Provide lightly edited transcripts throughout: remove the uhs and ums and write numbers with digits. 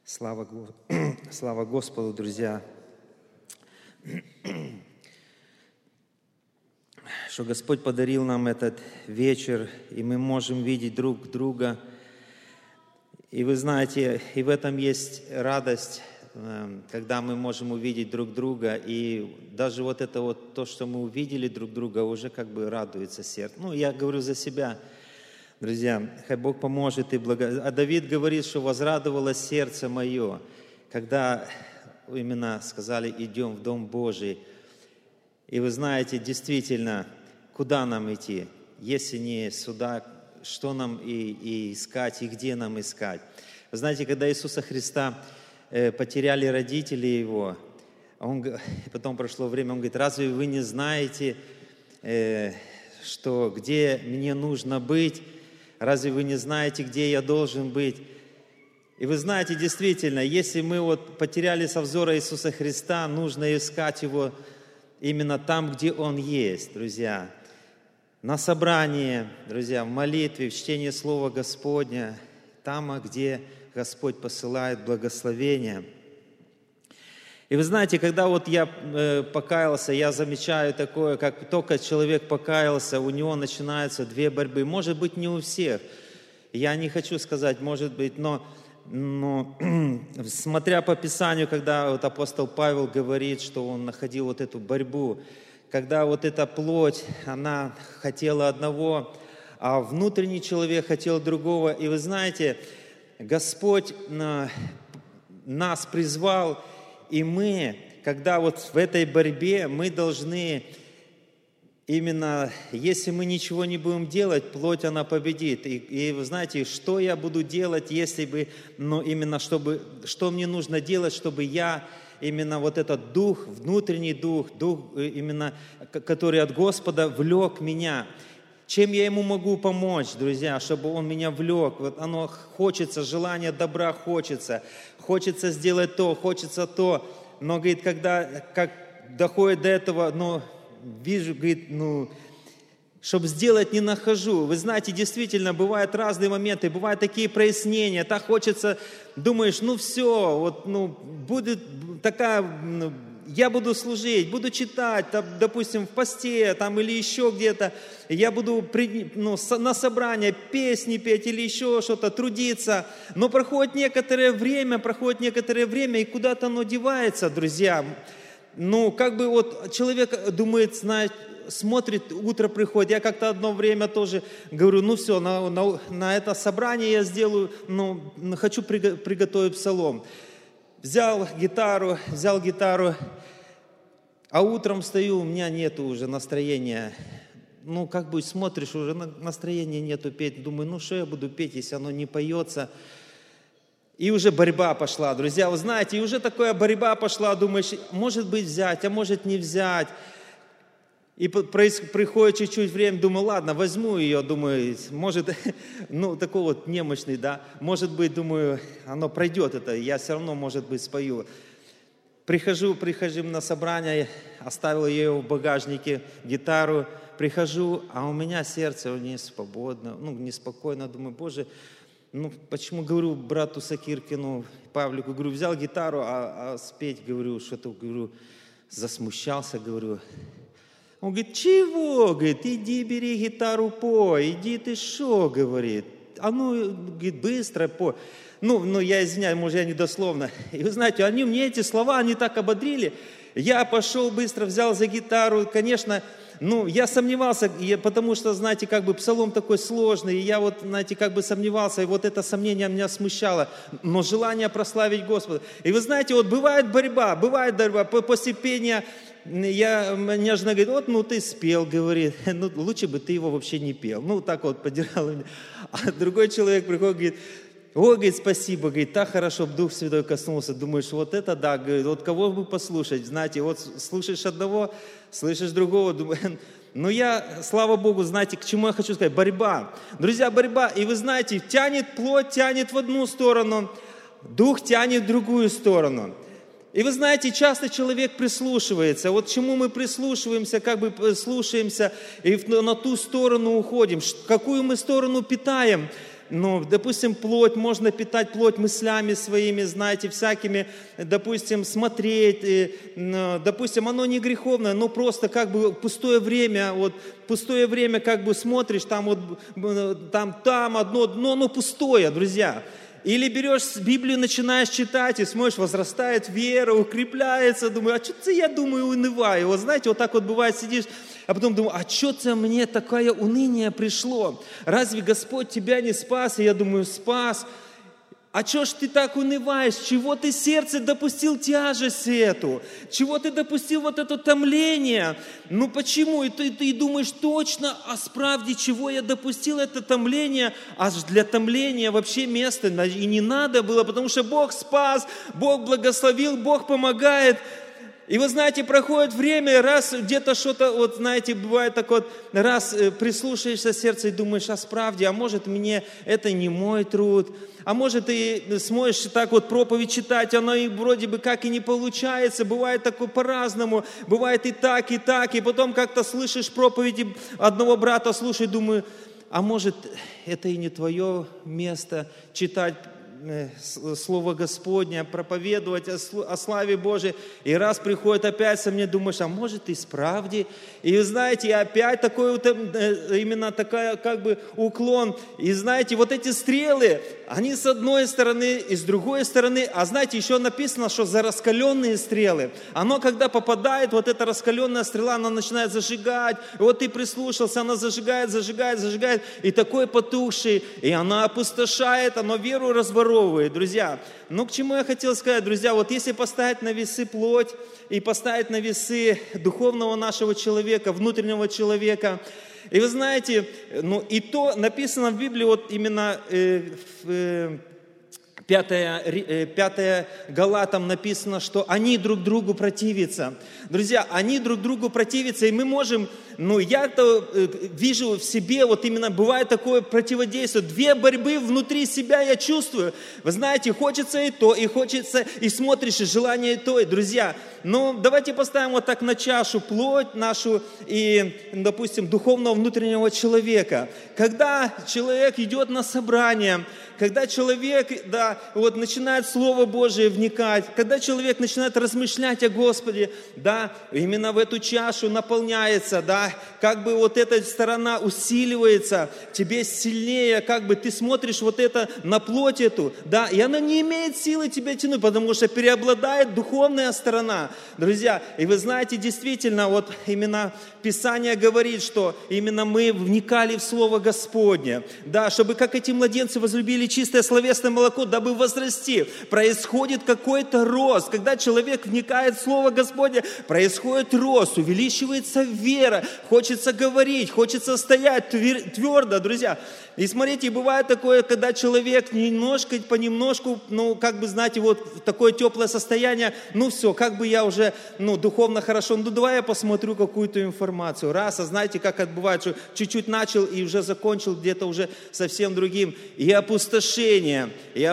Слава Господу, друзья, что Господь подарил нам этот вечер, и мы можем видеть друг друга. И вы знаете, и в этом есть радость, когда мы можем увидеть друг друга. И даже вот это вот то, что мы увидели друг друга, уже как бы радуется сердце. Ну, я говорю за себя. Друзья, хай Бог поможет и А Давид говорит, что возрадовалось сердце мое, когда именно сказали, идем в Дом Божий. И вы знаете, действительно, куда нам идти, если не сюда, что нам и искать, и где нам искать. Вы знаете, когда Иисуса Христа потеряли родители Его, потом прошло время, Он говорит, разве вы не знаете, что где мне нужно быть? Разве вы не знаете, где я должен быть? И вы знаете, действительно, если мы вот потеряли со взора Иисуса Христа, нужно искать Его именно там, где Он есть, друзья. На собрании, друзья, в молитве, в чтении Слова Господня, там, где Господь посылает благословение. И вы знаете, когда вот я покаялся, я замечаю такое, как только человек покаялся, у него начинаются две борьбы. Может быть, не у всех. Я не хочу сказать, может быть, но смотря по Писанию, когда вот апостол Павел говорит, что он находил вот эту борьбу, когда вот эта плоть, она хотела одного, а внутренний человек хотел другого. И вы знаете, Господь нас призвал, и мы, когда вот в этой борьбе, мы должны именно, если мы ничего не будем делать, плоть, она победит. И вы знаете, что я буду делать, если бы, именно чтобы, что мне нужно делать, чтобы я, именно вот этот дух, внутренний дух именно, который от Господа влек меня. Чем я ему могу помочь, друзья, чтобы он меня влек? Вот оно хочется, желание добра хочется сделать то, хочется то. Но, говорит, когда как доходит до этого, вижу, говорит, чтобы сделать не нахожу. Вы знаете, действительно, бывают разные моменты, бывают такие прояснения, так хочется, думаешь, все, вот, будет такая... Я буду служить, буду читать, допустим, в посте там, или еще где-то. Я буду на собрание песни петь или еще что-то, трудиться. Но проходит некоторое время, и куда-то оно девается, друзья. Как бы вот человек думает, смотрит, утро приходит. Я как-то одно время тоже говорю, все, на это собрание я сделаю, хочу приготовить псалом. Взял гитару, а утром встаю, у меня нету уже настроения. Как бы смотришь, уже настроения нету петь. Думаю, что я буду петь, если оно не поется. И уже борьба пошла, друзья. Вы знаете, и уже такая борьба пошла. Думаешь, может быть взять, а может не взять. И приходит чуть-чуть время, думаю, ладно, возьму ее, думаю, может, такой вот немощный, да, может быть, думаю, оно пройдет это, я все равно, может быть, спою. Прихожу на собрание, оставил ее в багажнике, гитару, прихожу, а у меня сердце не свободно, неспокойно, думаю, Боже, почему, говорю, брату Сакиркину, Павлику, говорю, взял гитару, а спеть, говорю, что-то, говорю, засмущался, говорю. Он говорит, чего? Говорит, иди бери гитару, пой, иди ты шо, говорит. Говорит, быстро пой. Я извиняюсь, может, я недословно. И вы знаете, мне эти слова, они так ободрили. Я пошел быстро, взял за гитару. Конечно, я сомневался, потому что, знаете, как бы псалом такой сложный. И я вот, знаете, как бы сомневался, и вот это сомнение меня смущало. Но желание прославить Господа. И вы знаете, вот бывает борьба, после пения. Мне жена говорит, ты спел, говорит, лучше бы ты его вообще не пел. Так вот, подирала меня. А другой человек приходит, говорит, спасибо, говорит, так хорошо, Дух Святой коснулся. Думаешь, вот это да, говорит, вот кого бы послушать, знаете, вот слушаешь одного, слышишь другого, думаю, я, слава Богу, знаете, к чему я хочу сказать, борьба. Друзья, борьба, и вы знаете, плоть тянет в одну сторону, Дух тянет в другую сторону. И вы знаете, часто человек прислушивается. Вот чему мы прислушиваемся, как бы слушаемся, и на ту сторону уходим. Какую мы сторону питаем? Ну, допустим, плоть, можно питать плоть мыслями своими, знаете, всякими, допустим, смотреть, допустим, оно не греховное, но просто как бы пустое время, вот пустое время как бы смотришь, там вот, там одно дно, но пустое, друзья. Или берешь Библию, начинаешь читать и смотришь, возрастает вера, укрепляется, думаю, а что-то я думаю, унываю. Вот знаете, вот так вот бывает, сидишь, а потом думаю, а что-то мне такое уныние пришло? Разве Господь тебя не спас? И я думаю, спас. А что ж ты так унываешь? Чего ты сердце допустил тяжесть эту? Чего ты допустил вот это томление? Ну почему? И ты думаешь точно, а справді, чего я допустил это томление? Аж для томления вообще места и не надо было, потому что Бог спас, Бог благословил, Бог помогает. И вы знаете, проходит время, раз где-то что-то, вот знаете, бывает так вот, раз прислушаешься сердце и думаешь, а справді, а может мне это не мой труд, а может ты сможешь так вот проповедь читать, оно и вроде бы как и не получается, бывает такое по-разному, бывает и так, и потом как-то слышишь проповеди одного брата, слушай, думаю, а может это и не твое место читать Слово Господне, проповедовать о славе Божией. И раз приходит опять со мне, думаешь, а может и справді. И знаете, и опять такой вот, именно такая как бы уклон. И знаете, вот эти стрелы, они с одной стороны и с другой стороны. А знаете, еще написано, что за раскаленные стрелы. Оно когда попадает, вот эта раскаленная стрела, она начинает зажигать. И вот ты прислушался, она зажигает. И такой потухший. И она опустошает, она веру разворовывает. Друзья, ну к чему я хотел сказать, друзья, вот если поставить на весы плоть и поставить на весы духовного нашего человека, внутреннего человека, и вы знаете, ну и то написано в Библии, вот именно в 5 Галатам написано, что они друг другу противятся. Друзья, они друг другу противятся, и мы можем, ну я-то вижу в себе, вот именно бывает такое противодействие, две борьбы внутри себя я чувствую. Вы знаете, хочется и то, и хочется, и смотришь, и желание и то, и, друзья. Ну, давайте поставим вот так на чашу плоть нашу и, допустим, духовного внутреннего человека. Когда человек идет на собрание, когда человек, да, вот начинает Слово Божие вникать, когда человек начинает размышлять о Господе, да, именно в эту чашу наполняется, да, как бы вот эта сторона усиливается, тебе сильнее, как бы ты смотришь вот это на плоть эту, да, и она не имеет силы тебя тянуть, потому что преобладает духовная сторона, друзья. И вы знаете, действительно, вот именно Писание говорит, что именно мы вникали в Слово Господне, да, чтобы как эти младенцы возлюбили чистое словесное молоко, дабы возрасти. Происходит какой-то рост. Когда человек вникает в Слово Господне, происходит рост, увеличивается вера, хочется говорить, хочется стоять твердо, друзья. И смотрите, бывает такое, когда человек немножко, понемножку, ну, как бы, знаете, вот такое теплое состояние, ну, все, как бы я уже, ну, духовно хорошо, ну, давай я посмотрю какую-то информацию. Раз, а знаете, как это бывает, что чуть-чуть начал и уже закончил где-то уже совсем другим. И опустошение,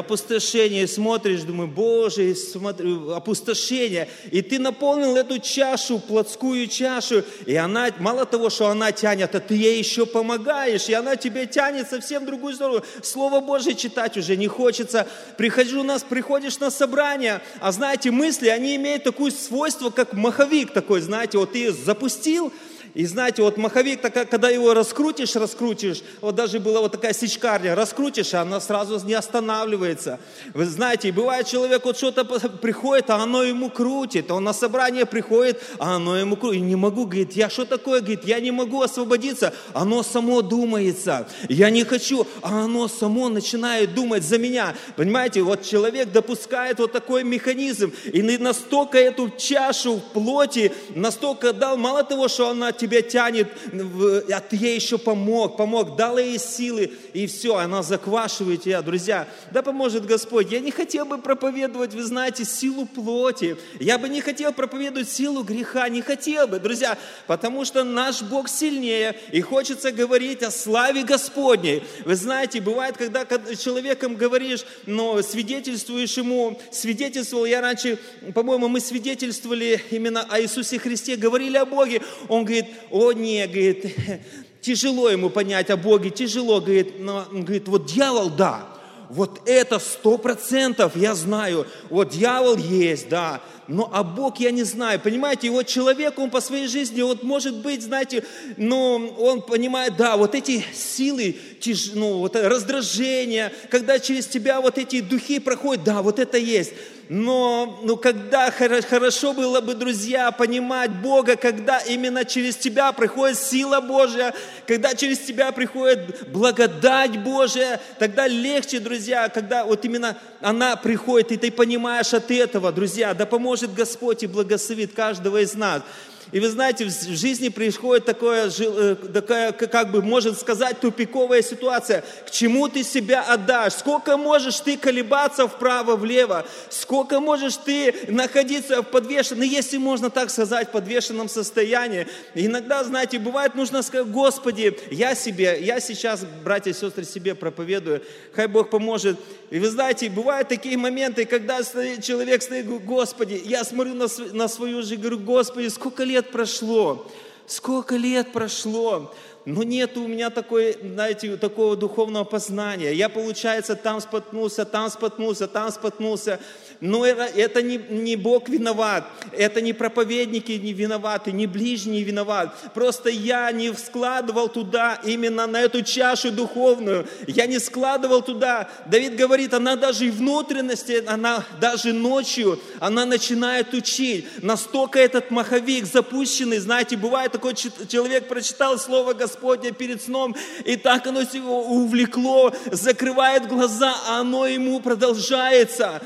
смотришь, думаю, Боже, смотрю, опустошение. И ты наполнил эту чашу, плотскую чашу, и она, мало того, что она тянет, а ты ей еще помогаешь, и она тебе тянет совсем в другую сторону. Слово Божие читать уже не хочется. Приходишь на собрание, а знаете, мысли, они имеют такое свойство, как маховик такой, знаете, вот ты ее запустил, и знаете, вот маховик, когда его раскрутишь, вот даже была вот такая сечкарня, раскрутишь, а она сразу не останавливается. Вы знаете, бывает человек, вот что-то приходит, а оно ему крутит, он на собрание приходит, а оно ему крутит. И не могу, говорит, я что такое, говорит, я не могу освободиться, оно само думается, я не хочу, а оно само начинает думать за меня. Понимаете, вот человек допускает вот такой механизм, и настолько эту чашу плоти, настолько дал, мало того, что она тебя тянет, а ты ей еще помог, дал ей силы, и все, она заквашивает тебя, друзья. Да поможет Господь. Я не хотел бы проповедовать, вы знаете, силу плоти. Я бы не хотел проповедовать силу греха, не хотел бы, друзья, потому что наш Бог сильнее, и хочется говорить о славе Господней. Вы знаете, бывает, когда человеком говоришь, но свидетельствуешь ему, свидетельствовал, я раньше, по-моему, мы свидетельствовали именно о Иисусе Христе, говорили о Боге, он говорит, о не, говорит, Тяжело ему понять о Боге, тяжело, говорит, но он говорит, вот дьявол, да, вот это 100% я знаю, вот дьявол есть, да, но а Бог я не знаю, понимаете, и вот человек, он по своей жизни, вот может быть, знаете, ну, он понимает, да, вот эти силы, ну, вот раздражение, когда через тебя вот эти духи проходят, да, вот это есть. Но когда хорошо было бы, друзья, понимать Бога, когда именно через тебя приходит сила Божья, когда через тебя приходит благодать Божья, тогда легче, друзья, когда вот именно она приходит, и ты понимаешь от этого, друзья, да поможет Господь и благословит каждого из нас. И вы знаете, в жизни происходит такая, как бы, можно сказать, тупиковая ситуация. К чему ты себя отдашь? Сколько можешь ты колебаться вправо-влево? Сколько можешь ты находиться в подвешенном, если можно так сказать, в подвешенном состоянии? Иногда, знаете, бывает, нужно сказать, Господи, я сейчас, братья и сестры, себе проповедую, хай Бог поможет. И вы знаете, бывают такие моменты, когда человек стоит, говорит, Господи, я смотрю на свою жизнь, говорю, Господи, сколько лет прошло, но нет у меня такой, знаете, такого духовного познания. Я, получается, там споткнулся. Но это не Бог виноват, это не проповедники не виноваты, не ближний виноват. Просто я не складывал туда, именно на эту чашу духовную. Я не складывал туда. Давид говорит, она даже и внутренности, она даже ночью, она начинает учить. Настолько этот маховик запущенный, знаете, бывает такой человек прочитал Слово Господне перед сном, и так оно его увлекло, закрывает глаза, а оно ему продолжается.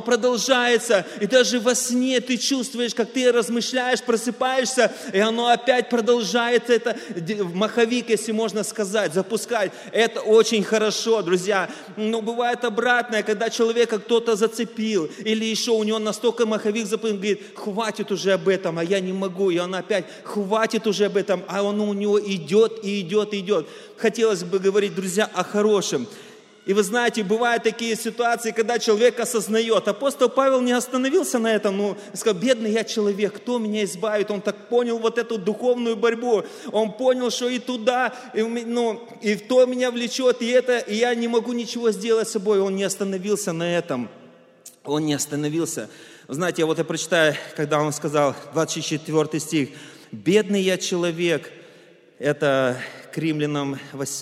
И даже во сне ты чувствуешь, как ты размышляешь, просыпаешься, и оно опять продолжается, это маховик, если можно сказать, запускать. Это очень хорошо, друзья. Но бывает обратное, когда человека кто-то зацепил, или еще у него настолько маховик запустил, говорит, хватит уже об этом, а я не могу. И он опять, хватит уже об этом, а он у него идет. Хотелось бы говорить, друзья, о хорошем. И вы знаете, бывают такие ситуации, когда человек осознает. Апостол Павел не остановился на этом, сказал, бедный я человек, кто меня избавит? Он так понял вот эту духовную борьбу. Он понял, что и туда, и в то меня влечет, и я не могу ничего сделать с собой. Он не остановился на этом. Он не остановился. Знаете, я прочитаю, когда он сказал, 24 стих, бедный я человек, это к Римлянам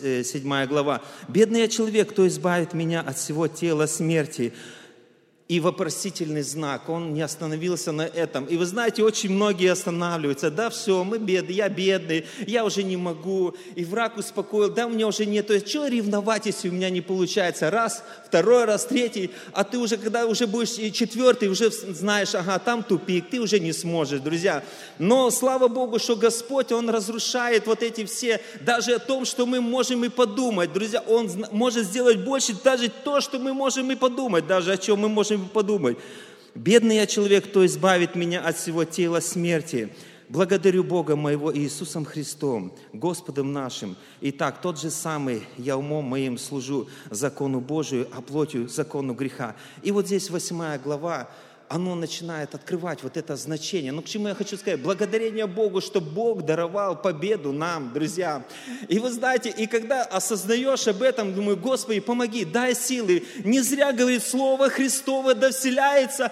7 глава. «Бедный я человек, кто избавит меня от всего тела смерти». И вопросительный знак, он не остановился на этом. И вы знаете, очень многие останавливаются. Да, все, мы бедные, я бедный, я уже не могу. И враг успокоил, да, у меня уже нет. То есть, что ревновать, если у меня не получается? Раз, второй раз, третий. А ты уже, когда уже будешь четвертый, уже знаешь, ага, там тупик, ты уже не сможешь, друзья. Но слава Богу, что Господь, Он разрушает вот эти все, даже о том, что мы можем и подумать. Друзья, Он может сделать больше, даже то, что мы можем и подумать, даже о чем мы можем подумать. Бедный я человек, кто избавит меня от всего тела смерти. Благодарю Бога моего Иисусом Христом, Господом нашим. Итак, тот же самый я умом моим служу закону Божию, а плотью закону греха. И вот здесь 8 глава, оно начинает открывать вот это значение. Но к чему я хочу сказать? Благодарение Богу, что Бог даровал победу нам, друзья. И вы знаете, и когда осознаешь об этом, думаю, Господи, помоги, дай силы. Не зря говорит Слово Христово, да вселяется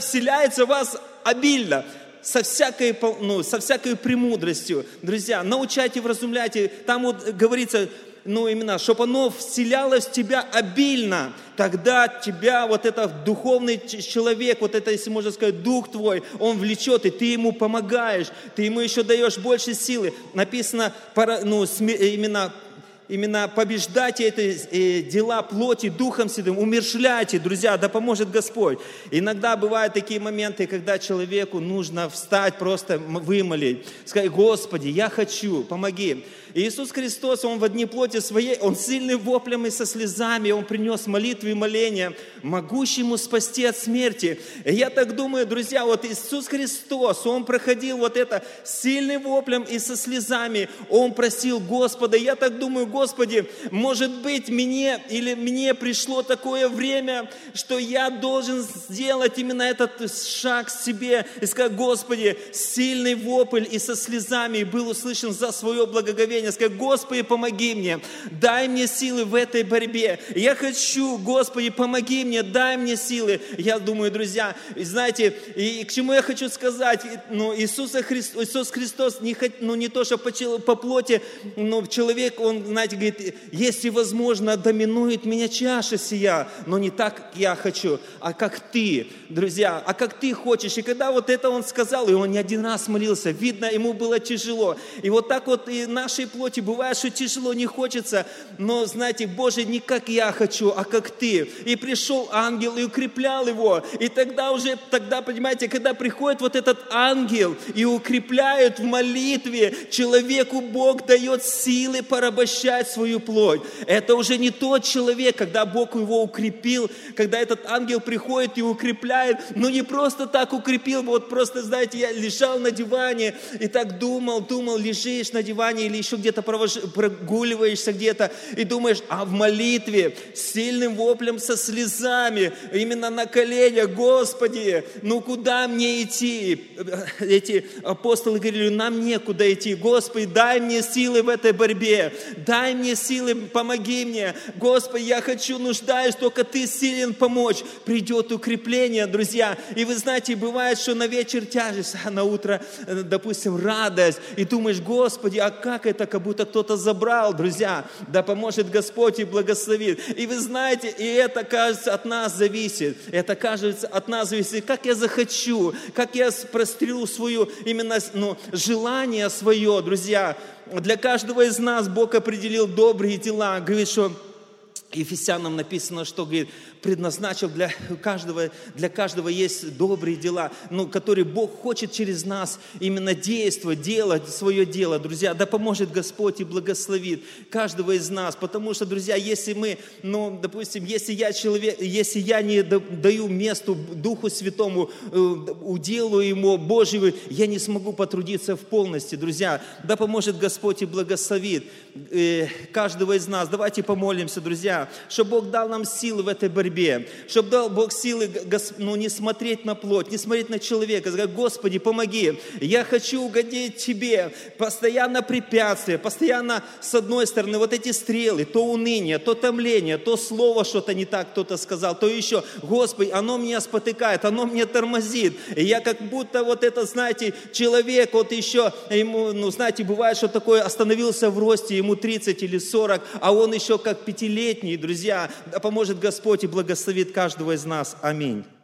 в вас обильно. Со всякой премудростью. Друзья, научайте, вразумляйте. Там говорится, именно, чтобы оно вселялось в тебя обильно. Тогда тебя этот духовный человек, если можно сказать, дух твой, он влечет, и ты ему помогаешь. Ты ему еще даешь больше силы. Написано, именно побеждайте эти дела плоти Духом Святым, умерщвляйте, друзья, да поможет Господь. Иногда бывают такие моменты, когда человеку нужно встать, просто вымолить, сказать, Господи, я хочу, помоги. И Иисус Христос, Он в дни плоти Своей, Он сильным воплем и со слезами, Он принес молитвы и моления, могущему спасти от смерти. И я так думаю, друзья, Иисус Христос, Он проходил это сильным воплем и со слезами, Он просил Господа. Я так думаю, Господи, может быть, мне пришло такое время, что я должен сделать именно этот шаг к себе и сказать, Господи, сильный вопль и со слезами был услышан за свое благоговение. настроение, сказать: Господи, помоги мне, дай мне силы в этой борьбе. Я хочу, Господи, помоги мне, дай мне силы. Я думаю, друзья, знаете, и к чему я хочу сказать, Иисус Христос не то, что по плоти, но человек, он, знаете, говорит: если возможно, доминует меня чаша сия, но не так, как я хочу, а как ты, друзья, а как ты хочешь. И когда вот это он сказал, и он не один раз молился, видно, ему было тяжело. И вот так вот и нашей плоти бывает, что тяжело, не хочется, но, знаете, Боже, не как я хочу, а как ты. И пришел ангел и укреплял его. И тогда, понимаете, когда приходит вот этот ангел и укрепляет в молитве, человеку Бог дает силы порабощать свою плоть. Это уже не тот человек, когда Бог его укрепил, когда этот ангел приходит и укрепляет, но не просто так укрепил, вот просто, знаете, я лежал на диване и так думал, лежишь на диване или еще где-то прогуливаешься где-то и думаешь, а в молитве с сильным воплем, со слезами, именно на коленях: Господи, ну куда мне идти? Эти апостолы говорили: нам некуда идти. Господи, дай мне силы в этой борьбе, дай мне силы, помоги мне. Господи, я хочу, нуждаюсь, только Ты силен помочь. Придет укрепление, друзья. И вы знаете, бывает, что на вечер тяжесть, а на утро, допустим, радость. И думаешь: Господи, а как это, как будто кто-то забрал, друзья. Да поможет Господь и благословит. И вы знаете, и это, кажется, от нас зависит. Это, кажется, от нас зависит. Как я захочу, как я прострелю свое именно желание свое, друзья. Для каждого из нас Бог определил добрые дела. Говорит, что Ефесянам написано, что, говорит, предназначил для каждого есть добрые дела, которые Бог хочет через нас именно действовать, делать свое дело, друзья. Да поможет Господь и благословит каждого из нас, потому что, друзья, если мы, допустим, если я не даю месту Духу Святому, уделу Ему Божьему, я не смогу потрудиться в полности, друзья. Да поможет Господь и благословит каждого из нас. Давайте помолимся, друзья, чтобы Бог дал нам силы в этой борьбе, чтобы дал Бог силы, не смотреть на плоть, не смотреть на человека, сказать: Господи, помоги, я хочу угодить Тебе. Постоянно препятствия, постоянно с одной стороны вот эти стрелы, то уныние, то томление, то слово что-то не так кто-то сказал, то еще, Господи, оно меня спотыкает, оно меня тормозит. И я как будто вот это, знаете, человек, вот еще, ему, знаете, бывает, что такое, остановился в росте, ему 30 или 40, а он еще как 5-летний, друзья. Да поможет Господь и благословит каждого из нас. Аминь.